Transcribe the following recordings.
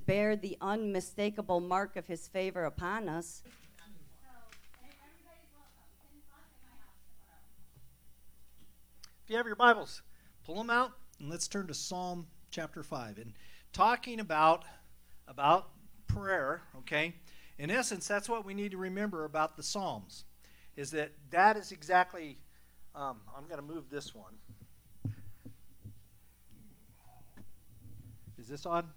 bear the unmistakable mark of his favor upon us. If you have your Bibles, pull them out and let's turn to Psalm chapter 5. And talking about prayer, okay? In essence, that's what we need to remember about the Psalms, is that is exactly, I'm going to move this one. Is this on?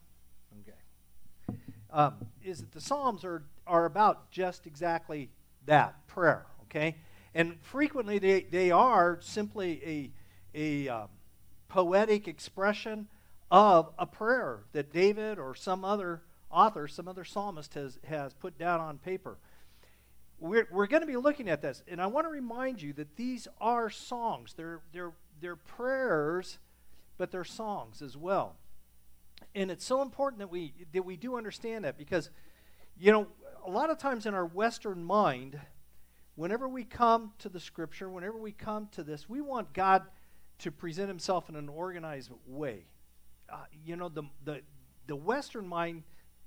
Okay. Is that the Psalms are about just exactly that, prayer, okay? And frequently they are simply a poetic expression of a prayer that David or some other author, some other psalmist has put down on paper. We're going to be looking at this, and I want to remind you that these are songs. They're prayers, but they're songs as well. And it's so important that we do understand that, because, a lot of times in our Western mind, whenever we come to the Scripture, whenever we come to this, we want God to present himself in an organized way. The Western mind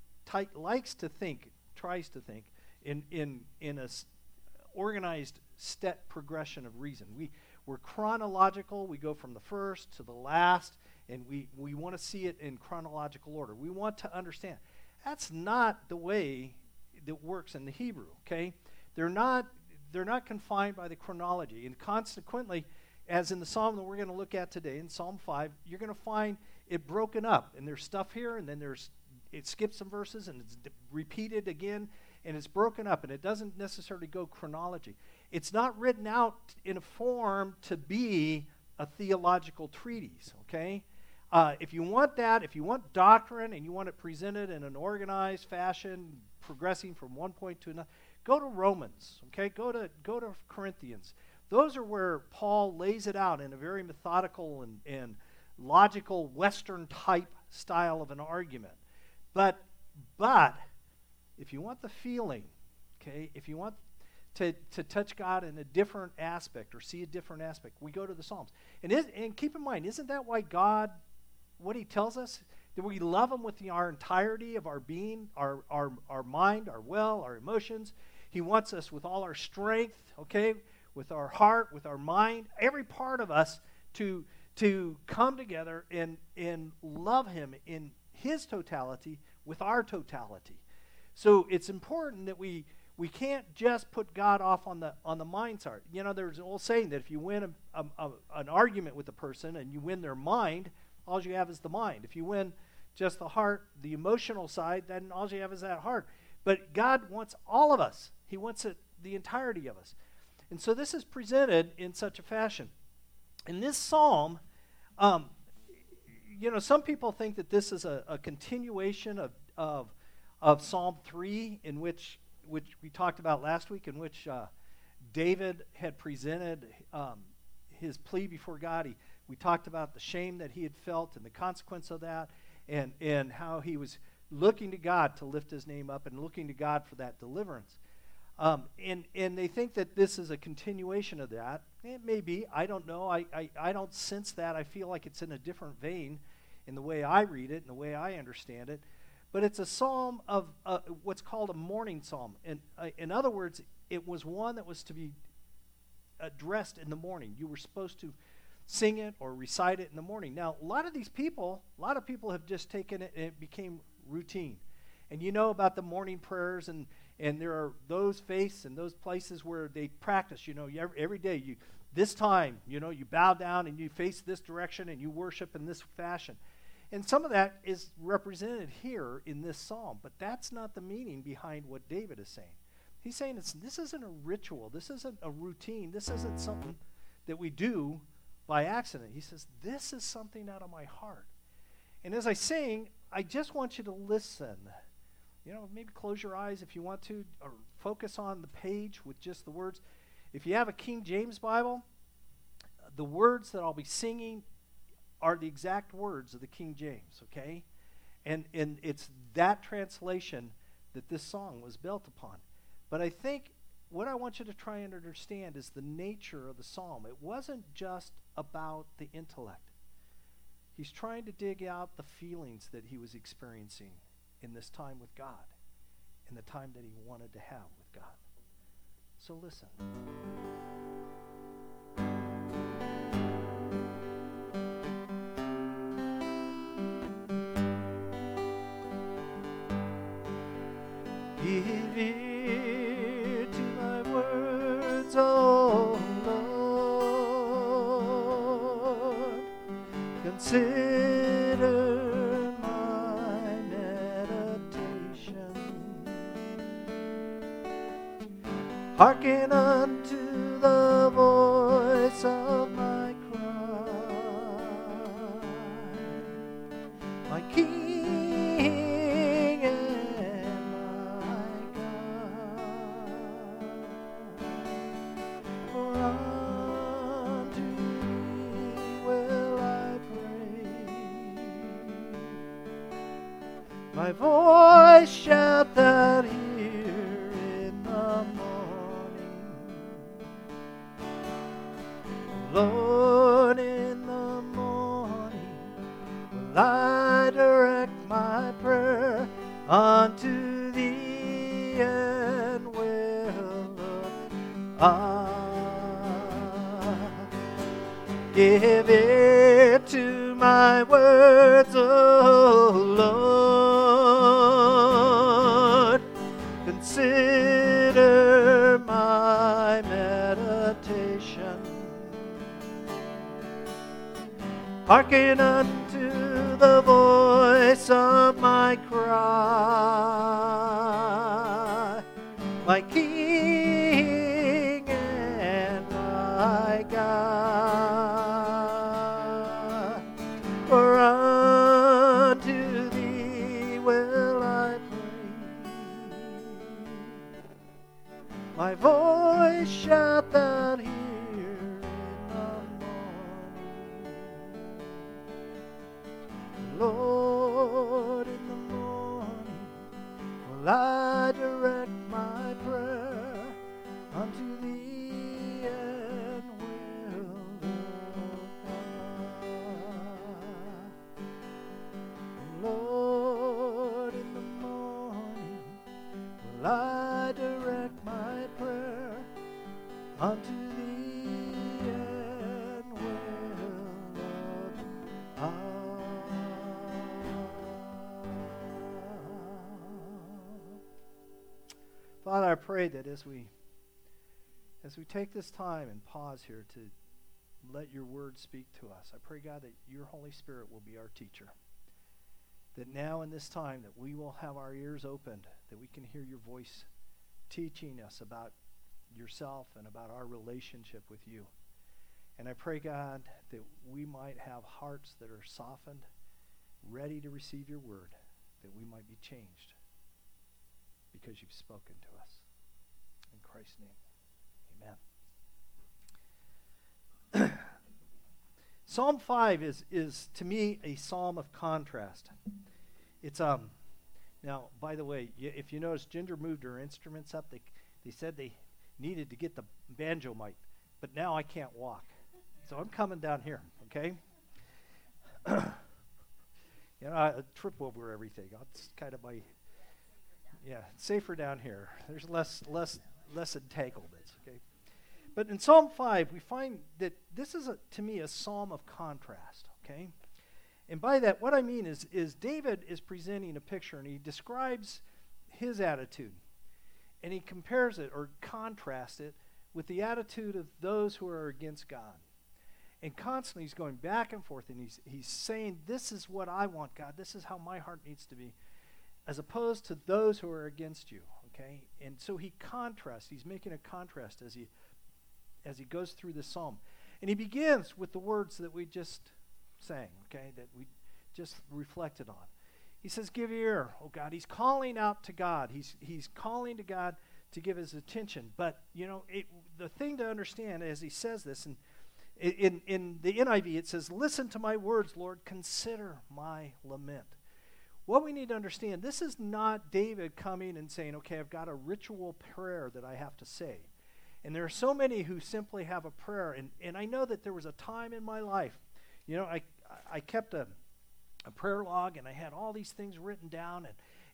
tries to think in a organized step progression of reason. We're chronological. We go from the first to the last, and we want to see it in chronological order. We want to understand. That's not the way that works in the Hebrew, okay? They're not confined by the chronology, and consequently, as in the psalm that we're going to look at today, in Psalm 5, you're going to find it broken up, and there's stuff here, and then it skips some verses, and it's repeated again, and it's broken up, and it doesn't necessarily go chronology. It's not written out in a form to be a theological treatise, okay? If you want that, if you want doctrine, and you want it presented in an organized fashion, progressing from one point to another, go to Romans, okay? Go to Corinthians. Those are where Paul lays it out in a very methodical and logical Western type style of an argument. But if you want the feeling, okay, if you want to touch God in a different aspect or see a different aspect, we go to the Psalms. And keep in mind, isn't that why God, what he tells us, that we love him with our entirety of our being, our mind, our will, our emotions? He wants us with all our strength, okay, with our heart, with our mind, every part of us to come together and love him in his totality with our totality. So it's important that we can't just put God off on the mind side. There's an old saying that if you win an argument with a person and you win their mind, all you have is the mind. If you win just the heart, the emotional side, then all you have is that heart. But God wants all of us. He wants the entirety of us. And so this is presented in such a fashion. In this psalm, some people think that this is a continuation of Psalm 3, in which we talked about last week, in which David had presented his plea before God. We talked about the shame that he had felt and the consequence of that, and how he was looking to God to lift his name up and looking to God for that deliverance. And they think that this is a continuation of that. It may be. I don't know. I don't sense that. I feel like it's in a different vein in the way I read it and the way I understand it. But it's a psalm of what's called a morning psalm. And in other words, it was one that was to be addressed in the morning. You were supposed to sing it or recite it in the morning. Now, a lot of people have just taken it and it became routine. And you know about the morning prayers, and there are those faiths and those places where they practice, every day. This time, you bow down and you face this direction and you worship in this fashion. And some of that is represented here in this psalm, but that's not the meaning behind what David is saying. He's saying this isn't a ritual. This isn't a routine. This isn't something that we do by accident. He says, this is something out of my heart. And as I sing, I just want you to listen. Maybe close your eyes if you want to, or focus on the page with just the words. If you have a King James Bible, the words that I'll be singing are the exact words of the King James, okay? And it's that translation that this song was built upon. But I think what I want you to try and understand is the nature of the psalm. It wasn't just about the intellect. He's trying to dig out the feelings that he was experiencing in this time with God, in the time that he wanted to have with God. So listen. Give ear to my words, O Lord. Consider my meditation. Hearken unto the voice of my cry, my King. My voice shalt thou hear in the morning. Lord, in the morning will I direct my prayer unto thee, and will give ear to my words, O Lord. Consider my meditation. Hearken unto the voice of my cry, my King and my God. For unto thee will I pray. My voice shalt thou hear in the morning. Lord, in the morning will I direct my prayer unto thee, and will Lord, in the morning will I direct my prayer unto thee, and will Father, I pray that as we take this time and pause here to let your word speak to us, I pray, God, that your Holy Spirit will be our teacher. That now in this time that we will have our ears opened, that we can hear your voice teaching us about yourself and about our relationship with you. And I pray, God, that we might have hearts that are softened, ready to receive your word, that we might be changed because you've spoken to us. In Christ's name, amen. Psalm 5 is to me a psalm of contrast. It's now, by the way, if you notice, Ginger moved her instruments up. They said they needed to get the banjo mic, but now I can't walk, so I'm coming down here. Okay. I trip over everything. It's kind of my it's safer down here. There's less entanglements. Okay. But in Psalm 5, we find that this is, to me, a psalm of contrast, okay? And by that, what I mean is David is presenting a picture, and he describes his attitude. And he compares it or contrasts it with the attitude of those who are against God. And constantly he's going back and forth, and he's saying, this is what I want, God. This is how my heart needs to be, as opposed to those who are against you, okay? And so he contrasts. He's making a contrast as he goes through this psalm. And he begins with the words that we just sang, okay, that we just reflected on. He says, give ear, oh God. He's calling out to God. He's calling to God to give his attention. But, the thing to understand as he says this, and in the NIV it says, listen to my words, Lord, consider my lament. What we need to understand, this is not David coming and saying, okay, I've got a ritual prayer that I have to say. And there are so many who simply have a prayer. And I know that there was a time in my life, I kept a prayer log, and I had all these things written down.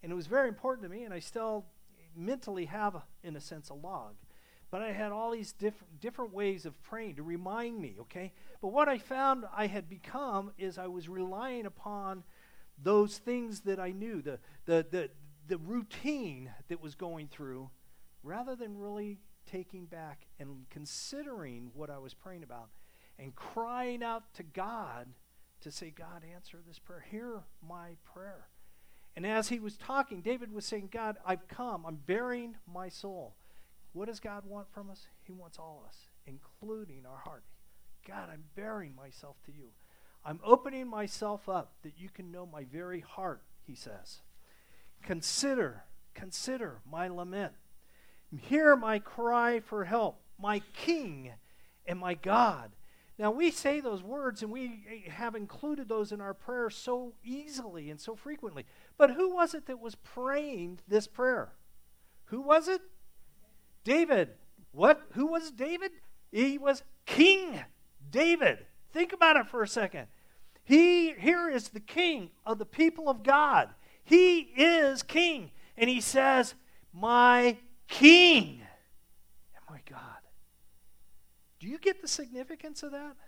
And it was very important to me, and I still mentally have, in a sense, a log. But I had all these different ways of praying to remind me, okay? But what I found I had become is I was relying upon those things that I knew, the routine that was going through, rather than really taking back and considering what I was praying about and crying out to God to say, God, answer this prayer. Hear my prayer. And as he was talking, David was saying, God, I've come. I'm bearing my soul. What does God want from us? He wants all of us, including our heart. God, I'm bearing myself to you. I'm opening myself up that you can know my very heart, he says. Consider my lament. Hear my cry for help, my King and my God. Now, we say those words, and we have included those in our prayers so easily and so frequently. But who was it that was praying this prayer? Who was it? David. What? Who was David? He was King David. Think about it for a second. Here is the king of the people of God. He is king. And he says, my King and my God. Do you get the significance of that?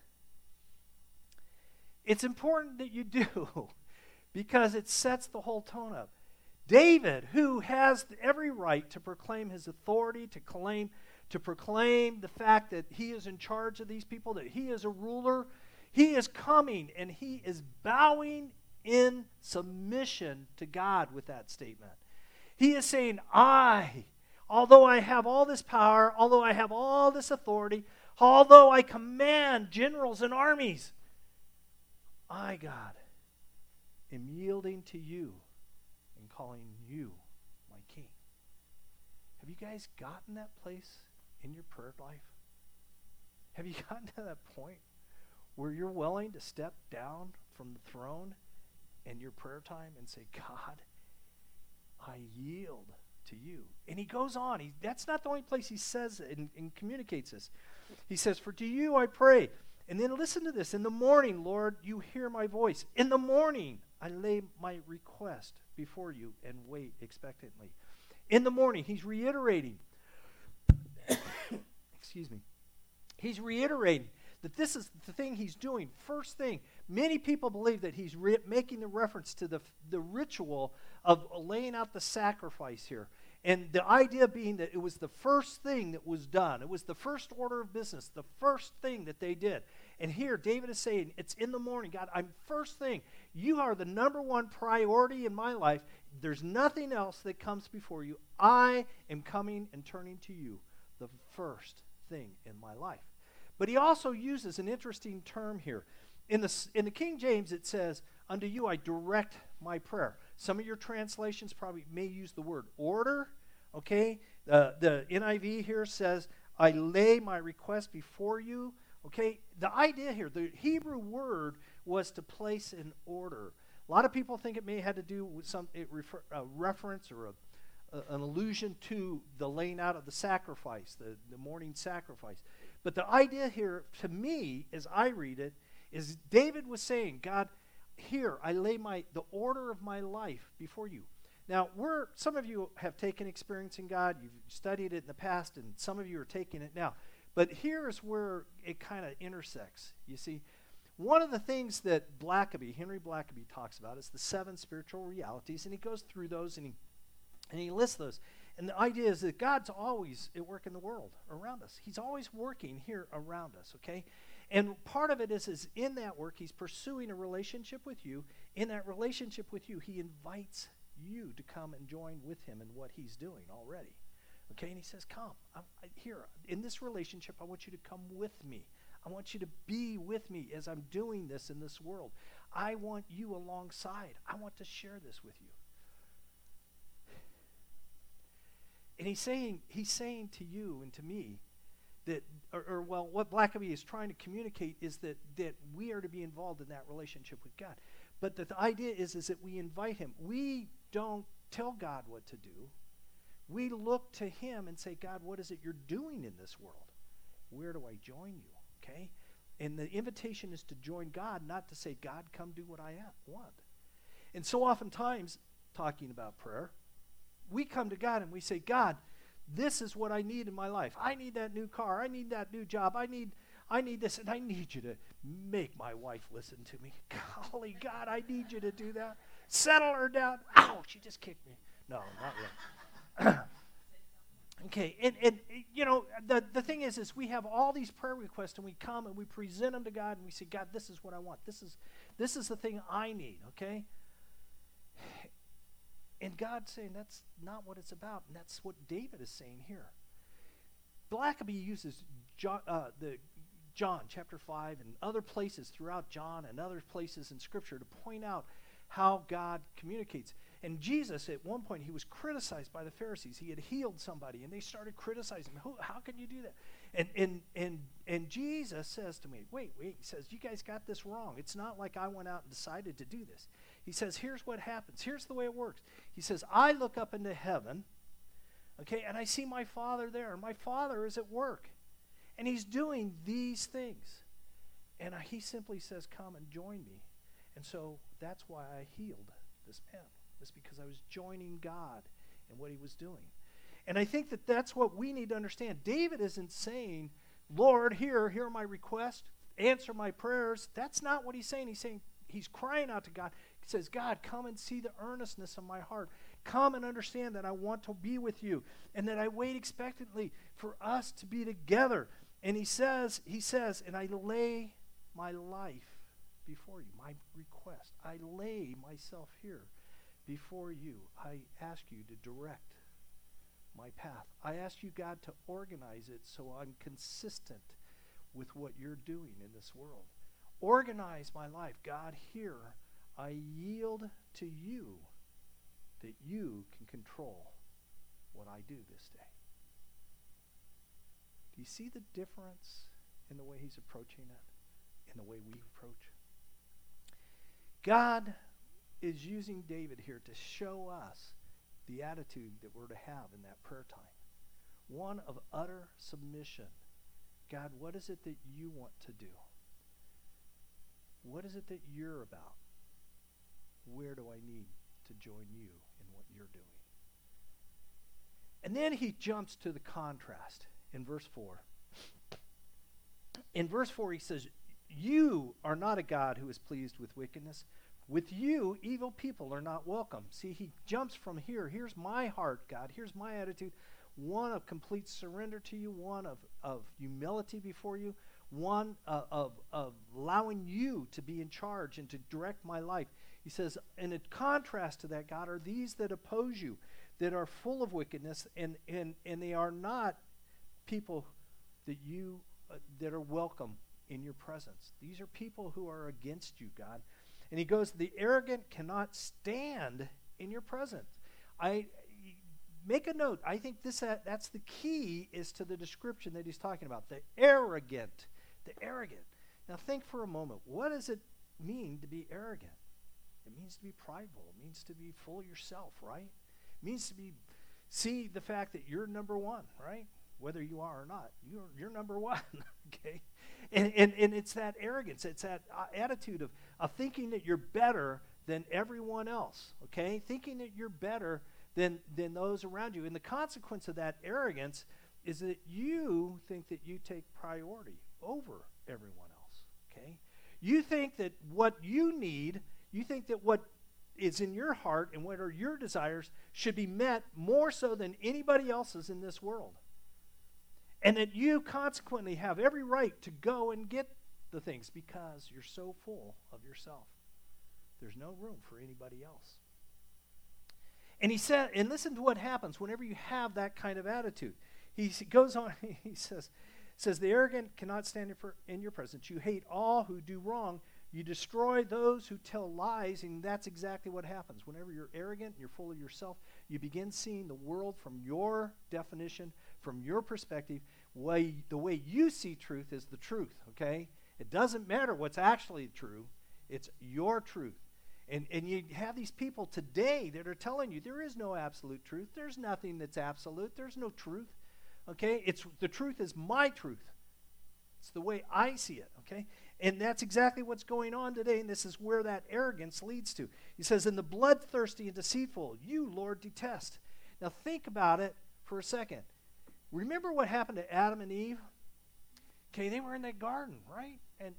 It's important that you do, because it sets the whole tone up. David, who has every right to proclaim his authority, to proclaim the fact that he is in charge of these people, that he is a ruler, he is coming and he is bowing in submission to God with that statement. He is saying, although I have all this power, although I have all this authority, although I command generals and armies, I, God, am yielding to you and calling you my King. Have you guys gotten that place in your prayer life? Have you gotten to that point where you're willing to step down from the throne in your prayer time and say, God, I yield to you? And he goes on. That's not the only place he says it and communicates this. He says, for to you I pray. And then listen to this. In the morning, Lord, you hear my voice. In the morning, I lay my request before you and wait expectantly. In the morning, he's reiterating. Excuse me. He's reiterating that this is the thing he's doing. First thing, many people believe that he's making the reference to the ritual of laying out the sacrifice here. And the idea being that it was the first thing that was done. It was the first order of business, the first thing that they did. And here, David is saying, it's in the morning. God, I'm first thing. You are the number one priority in my life. There's nothing else that comes before you. I am coming and turning to you, the first thing in my life. But he also uses an interesting term here. In the King James, it says, unto you I direct my prayer. Some of your translations probably may use the word order, okay? The NIV here says, I lay my request before you, okay? The idea here, the Hebrew word was to place in order. A lot of people think it may have to do with a reference or an allusion to the laying out of the sacrifice, the morning sacrifice. But the idea here, to me, as I read it, is David was saying, God, here I lay the order of my life before you. Now, some of you have taken experience in God, you've studied it in the past, and some of you are taking it now. But here is where it kind of intersects. You see, one of the things that Henry Blackaby talks about is the 7 spiritual realities, and he goes through those and he lists those. And the idea is that God's always at work in the world around us. He's always working here around us, okay? And part of it is in that work, he's pursuing a relationship with you. In that relationship with you, he invites you to come and join with him in what he's doing already. Okay, and he says, come, here, in this relationship, I want you to come with me. I want you to be with me as I'm doing this in this world. I want you alongside. I want to share this with you. And he's saying to you and to me that, what Blackaby is trying to communicate is that we are to be involved in that relationship with God. But the idea is that we invite him. We don't tell God what to do. We look to him and say, God, what is it you're doing in this world? Where do I join you? Okay? And the invitation is to join God, not to say, God, come do what I want. And so oftentimes, talking about prayer. We come to God and we say, God, this is what I need in my life. I need that new car. I need that new job. I need this, and I need you to make my wife listen to me. Golly, God, I need you to do that. Settle her down. Ow, she just kicked me. No, not really. Okay, and you know, the thing is we have all these prayer requests, and we come and we present them to God, and we say, God, this is what I want. This is the thing I need, okay? And God's saying that's not what it's about, and that's what David is saying here. Blackaby uses John chapter 5 and other places throughout John and other places in Scripture to point out how God communicates. And Jesus, at one point, he was criticized by the Pharisees. He had healed somebody, and they started criticizing him. How can you do that? And Jesus says to me, wait. He says, you guys got this wrong. It's not like I went out and decided to do this. He says, here's what happens. Here's the way it works. He says, I look up into heaven, okay, and I see my Father there, and my Father is at work, and he's doing these things. And he simply says, come and join me. And so that's why I healed this man. It's because I was joining God in what he was doing. And I think that that's what we need to understand. David isn't saying, Lord, here are my requests, answer my prayers. That's not what he's saying. He's saying, he's crying out to God. He says, God, come and see the earnestness of my heart. Come and understand that I want to be with you and that I wait expectantly for us to be together. And he says, and I lay my life before you, my request. I lay myself here before you. I ask you to direct my path. I ask you, God, to organize it so I'm consistent with what you're doing in this world. Organize my life. God, here I yield to you that you can control what I do this day. Do you see the difference in the way he's approaching it, in the way we approach? God is using David here to show us the attitude that we're to have in that prayer time. One of utter submission. God, what is it that you want to do? What is it that you're about? Where do I need to join you in what you're doing? And then he jumps to the contrast in verse 4. In verse 4 he says, you are not a God who is pleased with wickedness. With you, evil people are not welcome. See, he jumps from here. Here's my heart, God. Here's my attitude. One of complete surrender to you. One of humility before you. One of allowing you to be in charge and to direct my life. He says, and in contrast to that, God, are these that oppose you, that are full of wickedness, and they are not people that you that are welcome in your presence. These are people who are against you, God. And he goes, the arrogant cannot stand in your presence. I make a note. I think that's the key is to the description that he's talking about. The arrogant. The arrogant. Now think for a moment. What does it mean to be arrogant? It means to be prideful. It means to be full of yourself, right? It means to see the fact that you're number one, right? Whether you are or not. You're number one, okay? And it's that arrogance. It's that attitude of thinking that you're better than everyone else, okay? Thinking that you're better than those around you. And the consequence of that arrogance is that you think that you take priority over everyone else, okay? You think that what you need, you think that what is in your heart and what are your desires should be met more so than anybody else's in this world. And that you consequently have every right to go and get the things because you're so full of yourself. There's no room for anybody else. And he said, and listen to what happens whenever you have that kind of attitude. He goes on, he says, the arrogant cannot stand in your presence. You hate all who do wrong. You destroy those who tell lies, and that's exactly what happens. Whenever you're arrogant and you're full of yourself, you begin seeing the world from your definition, from your perspective. The way you see truth is the truth, okay? It doesn't matter what's actually true. It's your truth. And you have these people today that are telling you there is no absolute truth. There's nothing that's absolute. There's no truth, okay? The truth is my truth. It's the way I see it, okay? And that's exactly what's going on today, and this is where that arrogance leads to. He says, "And the bloodthirsty and deceitful, you, Lord, detest." Now think about it for a second. Remember what happened to Adam and Eve? Okay, they were in that garden, right? And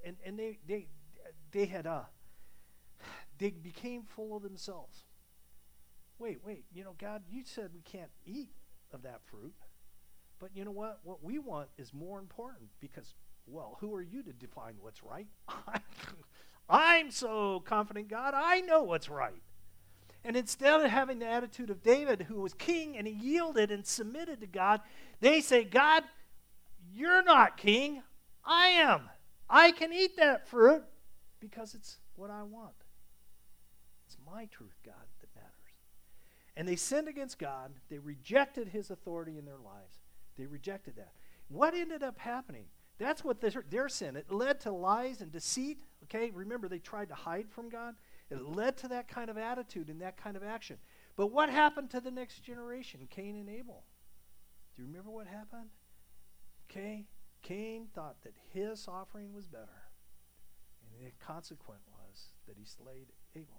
they became full of themselves. Wait, God, you said we can't eat of that fruit. But you know what? What we want is more important because, well, who are you to define what's right? I'm so confident, God, I know what's right. And instead of having the attitude of David, who was king and he yielded and submitted to God, they say, God, you're not king. I am. I can eat that fruit because it's what I want. It's my truth, God, that matters. And they sinned against God. They rejected his authority in their lives. They rejected that. What ended up happening? That's what their sin. It led to lies and deceit. Okay, remember they tried to hide from God. It led to that kind of attitude and that kind of action. But what happened to the next generation, Cain and Abel? Do you remember what happened? Okay, Cain thought that his offering was better. And the consequence was that he slayed Abel.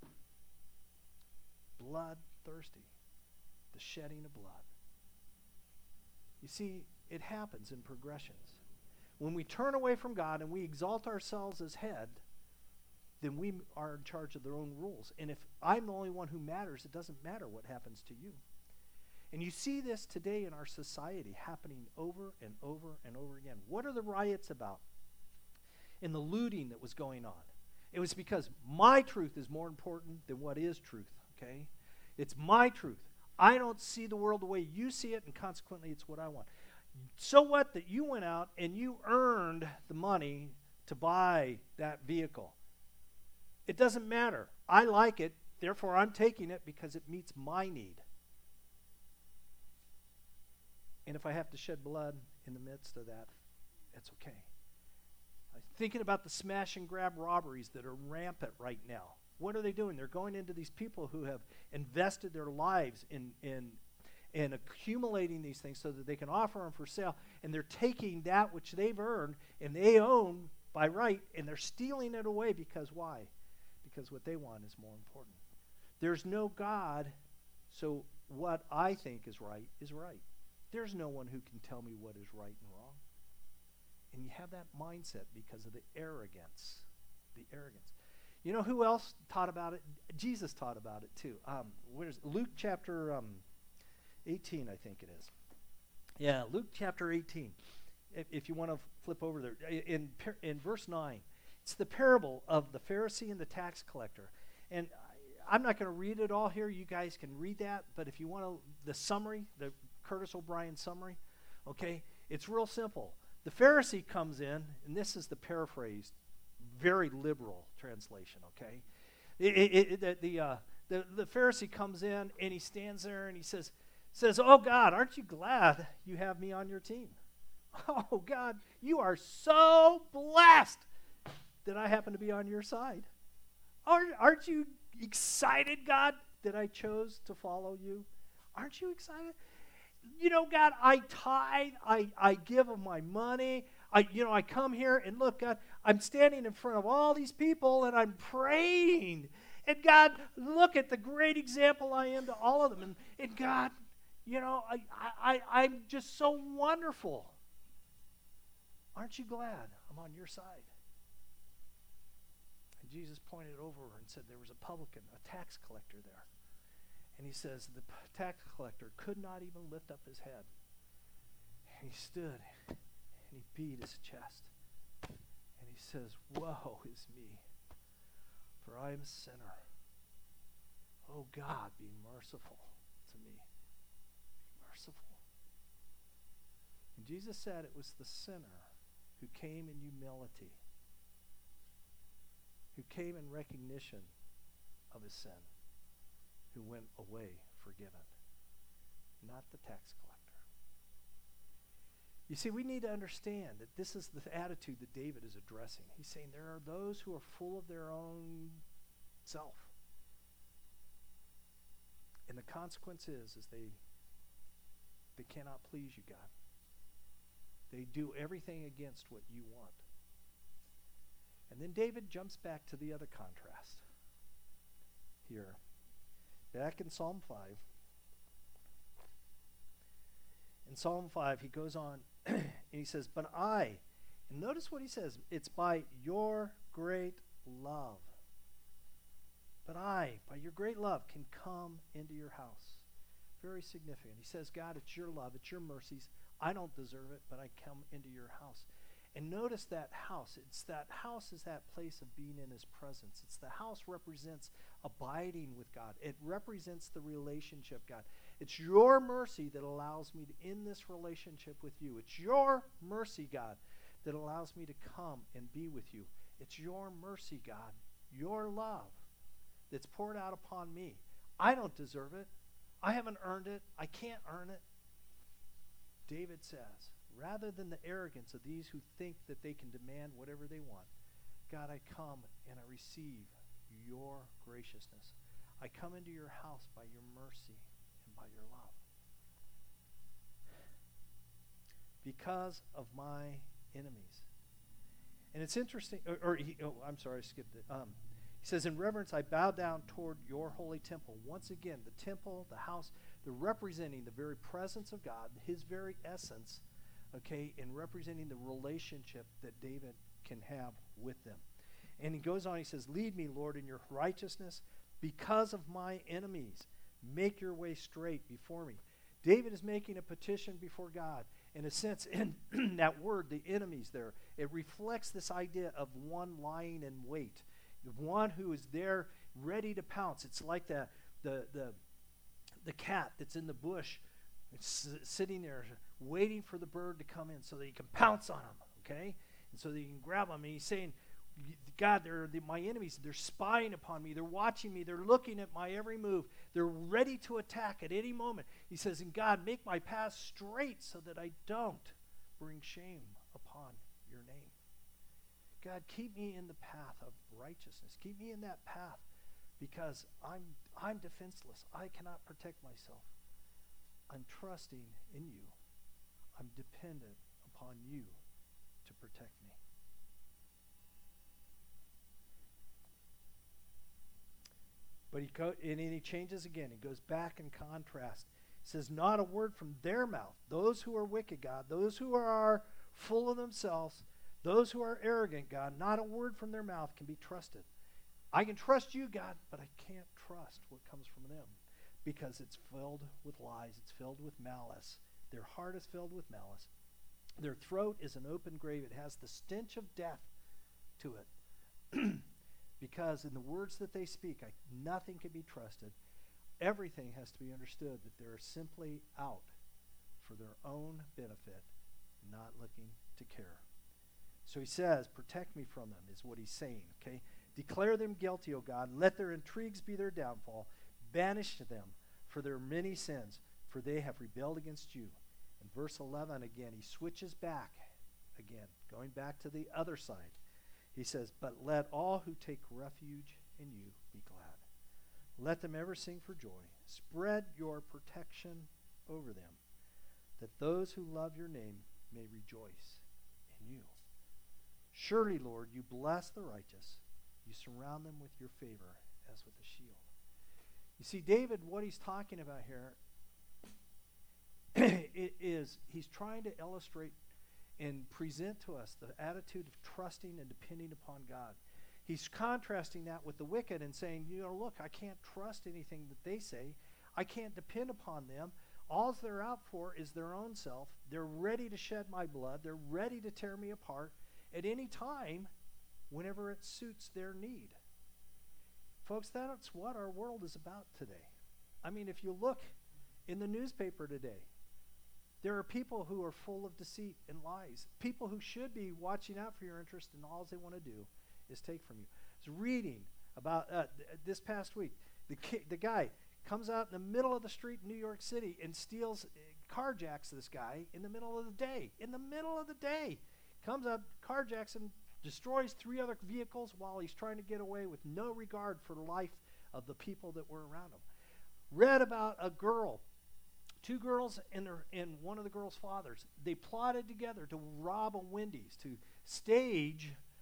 Bloodthirsty. The shedding of blood. You see, it happens in progressions. When we turn away from God and we exalt ourselves as head, then we are in charge of their own rules. And if I'm the only one who matters, it doesn't matter what happens to you. And you see this today in our society happening over and over and over again. What are the riots about? And the looting that was going on. It was because my truth is more important than what is truth, okay? It's my truth. I don't see the world the way you see it, and consequently it's what I want. So what that you went out and you earned the money to buy that vehicle? It doesn't matter. I like it, therefore I'm taking it because it meets my need. And if I have to shed blood in the midst of that, it's okay. I'm thinking about the smash and grab robberies that are rampant right now. What are they doing? They're going into these people who have invested their lives in accumulating these things so that they can offer them for sale, and they're taking that which they've earned and they own by right, and they're stealing it away because why? Because what they want is more important. There's no God, so what I think is right is right. There's no one who can tell me what is right and wrong. And you have that mindset because of the arrogance. The arrogance. You know who else taught about it? Jesus taught about it too. Luke chapter 18, I think it is. Yeah, Luke chapter 18. If you want to flip over there. In verse 9, it's the parable of the Pharisee and the tax collector. And I'm not going to read it all here. You guys can read that. But if you want the summary, the Curtis O'Brien summary, okay, it's real simple. The Pharisee comes in, and this is the paraphrased, very liberal translation, okay? The Pharisee comes in, and he stands there, and he says, "Oh, God, aren't you glad you have me on your team? Oh, God, you are so blessed that I happen to be on your side. Aren't you excited, God, that I chose to follow you? Aren't you excited? You know, God, I tithe, I give of my money. I come here, and look, God, I'm standing in front of all these people, and I'm praying. And God, look at the great example I am to all of them. And God, I'm just so wonderful. Aren't you glad I'm on your side?" And Jesus pointed over and said there was a publican, a tax collector there. And he says the tax collector could not even lift up his head. And he stood and he beat his chest. And he says, "Woe is me, for I am a sinner. Oh God, be merciful to me." Merciful. And Jesus said it was the sinner who came in humility, who came in recognition of his sin, who went away forgiven, not the tax collector. You see, we need to understand that this is the attitude that David is addressing. He's saying there are those who are full of their own self. And the consequence is they cannot please you, God. They do everything against what you want. And then David jumps back to the other contrast here. Back in Psalm 5. In Psalm 5, he goes on and he says, but I, and notice what he says, it's by your great love. But I, by your great love, can come into your house. Very significant. He says, God, it's your love, it's your mercies. I don't deserve it, but I come into your house. And notice that house. That house is that place of being in his presence. It's the house represents abiding with God. It represents the relationship, God. It's your mercy that allows me to end this relationship with you. It's your mercy, God, that allows me to come and be with you. It's your mercy, God, your love that's poured out upon me. I don't deserve it. I haven't earned it. I can't earn it. David says, rather than the arrogance of these who think that they can demand whatever they want, God, I come and I receive your graciousness. I come into your house by your mercy and by your love. Because of my enemies. And it's interesting, I'm sorry, I skipped it. He says, in reverence, I bow down toward your holy temple. Once again, the temple, the house, they're representing the very presence of God, his very essence, okay, and representing the relationship that David can have with them. And he goes on, he says, lead me, Lord, in your righteousness because of my enemies. Make your way straight before me. David is making a petition before God. In a sense, in that word, the enemies there, it reflects this idea of one lying in wait. One who is there ready to pounce. It's like the cat that's in the bush. It's sitting there waiting for the bird to come in so that he can pounce on him, okay? And so that he can grab him. And he's saying, God, my enemies. They're spying upon me. They're watching me. They're looking at my every move. They're ready to attack at any moment. He says, and God, make my path straight so that I don't bring shame upon your name. God, keep me in the path of righteousness. Keep me in that path because I'm defenseless. I cannot protect myself. I'm trusting in you. I'm dependent upon you to protect me. But he changes again. He goes back in contrast. He says, not a word from their mouth. Those who are wicked, God, those who are full of themselves, those who are arrogant, God, not a word from their mouth can be trusted. I can trust you, God, but I can't trust what comes from them because it's filled with lies. It's filled with malice. Their heart is filled with malice. Their throat is an open grave. It has the stench of death to it. Because in the words that they speak, nothing can be trusted. Everything has to be understood that they're simply out for their own benefit, not looking to care. So he says, protect me from them is what he's saying, okay? Declare them guilty, O God. Let their intrigues be their downfall. Banish them for their many sins, for they have rebelled against you. In verse 11 again, he switches back again, going back to the other side. He says, but let all who take refuge in you be glad. Let them ever sing for joy. Spread your protection over them, that those who love your name may rejoice in you. Surely, Lord, you bless the righteous. You surround them with your favor as with a shield. You see, David, what he's talking about here is he's trying to illustrate and present to us the attitude of trusting and depending upon God. He's contrasting that with the wicked and saying, look, I can't trust anything that they say. I can't depend upon them. All they're out for is their own self. They're ready to shed my blood. They're ready to tear me apart at any time whenever it suits their need. Folks, that's what our world is about today. I mean, if you look in the newspaper today, there are people who are full of deceit and lies. People who should be watching out for your interest, and all they want to do is take from you. I was reading about this past week. The guy comes out in the middle of the street in New York City and carjacks this guy in the middle of the day. In the middle of the day. Comes up, carjacks him, destroys 3 other vehicles while he's trying to get away with no regard for the life of the people that were around him. Read about a girl. 2 girls and one of the girls' fathers. They plotted together to rob a Wendy's, to stage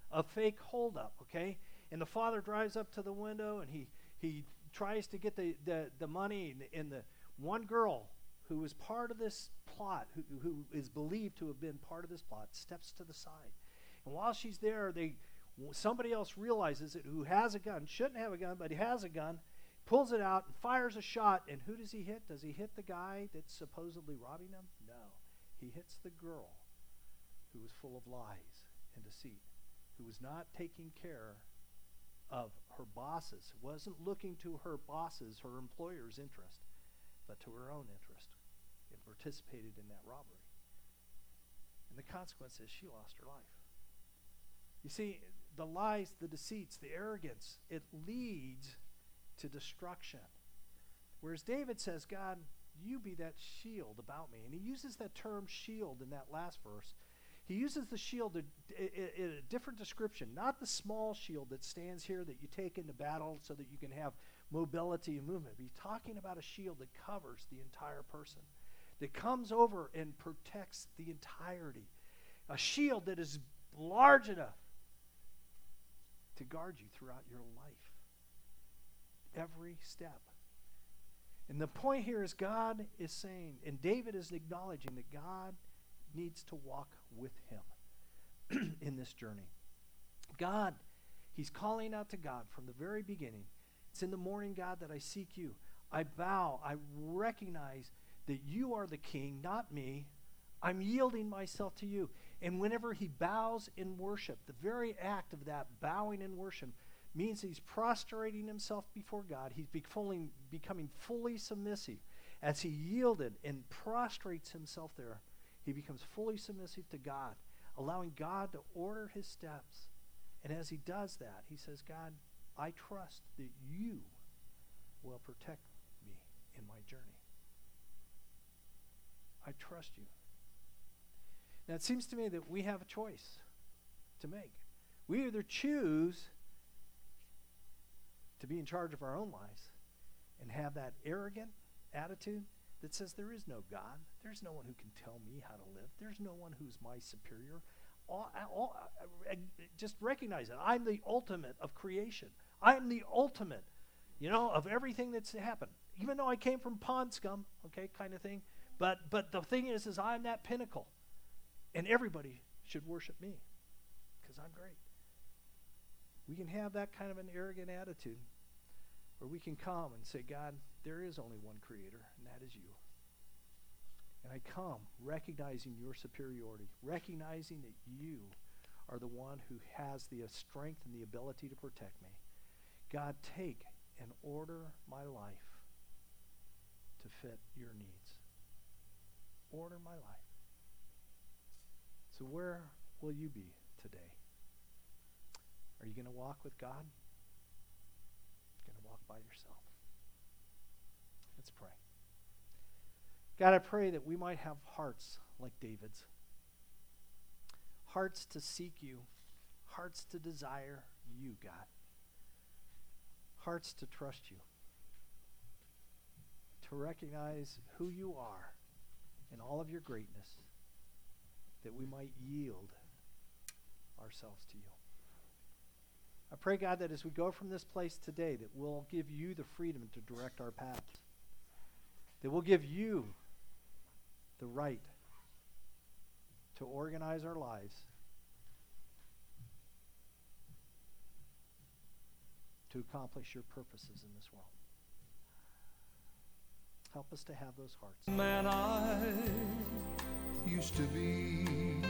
a fake holdup, okay? And the father drives up to the window, and he tries to get the money, and the one girl who is part of this plot, who is believed to have been part of this plot, steps to the side. And while she's there, somebody else realizes it, who has a gun, shouldn't have a gun, but he has a gun, pulls it out and fires a shot, and who does he hit? Does he hit the guy that's supposedly robbing him? No. He hits the girl who was full of lies and deceit, who was not taking care of her bosses, wasn't looking to her bosses, her employer's interest, but to her own interest, and participated in that robbery. And the consequence is she lost her life. You see, the lies, the deceits, the arrogance, it leads to destruction. Whereas David says, God, you be that shield about me. And he uses that term shield in that last verse. He uses the shield in a different description, not the small shield that stands here that you take into battle so that you can have mobility and movement. But he's talking about a shield that covers the entire person, that comes over and protects the entirety. A shield that is large enough to guard you throughout your life, every step. And the point here is God is saying, and David is acknowledging that God needs to walk with him in this journey. God, he's calling out to God from the very beginning. It's in the morning, God, that I seek you. I bow. I recognize that you are the king, not me. I'm yielding myself to you. And whenever he bows in worship, the very act of that bowing in worship means he's prostrating himself before God. He's becoming fully submissive. As he yielded and prostrates himself there, he becomes fully submissive to God, allowing God to order his steps. And as he does that, he says, God, I trust that you will protect me in my journey. I trust you. Now, it seems to me that we have a choice to make. We either choose to be in charge of our own lives and have that arrogant attitude that says there is no God. There's no one who can tell me how to live. There's no one who's my superior. Just recognize it. I'm the ultimate of creation. I'm the ultimate, of everything that's happened. Even though I came from pond scum, okay, kind of thing. But the thing is I'm that pinnacle. And everybody should worship me because I'm great. We can have that kind of an arrogant attitude, or we can come and say, God, there is only one creator, and that is you. And I come recognizing your superiority, recognizing that you are the one who has the strength and the ability to protect me. God, take and order my life to fit your needs. Order my life. So where will you be today? Are you going to walk with God? Going to walk by yourself? Let's pray. God, I pray that we might have hearts like David's. Hearts to seek you. Hearts to desire you, God. Hearts to trust you. To recognize who you are in all of your greatness, that we might yield ourselves to you. I pray, God, that as we go from this place today, that we'll give you the freedom to direct our paths. That we'll give you the right to organize our lives, to accomplish your purposes in this world. Help us to have those hearts. Man I used to be,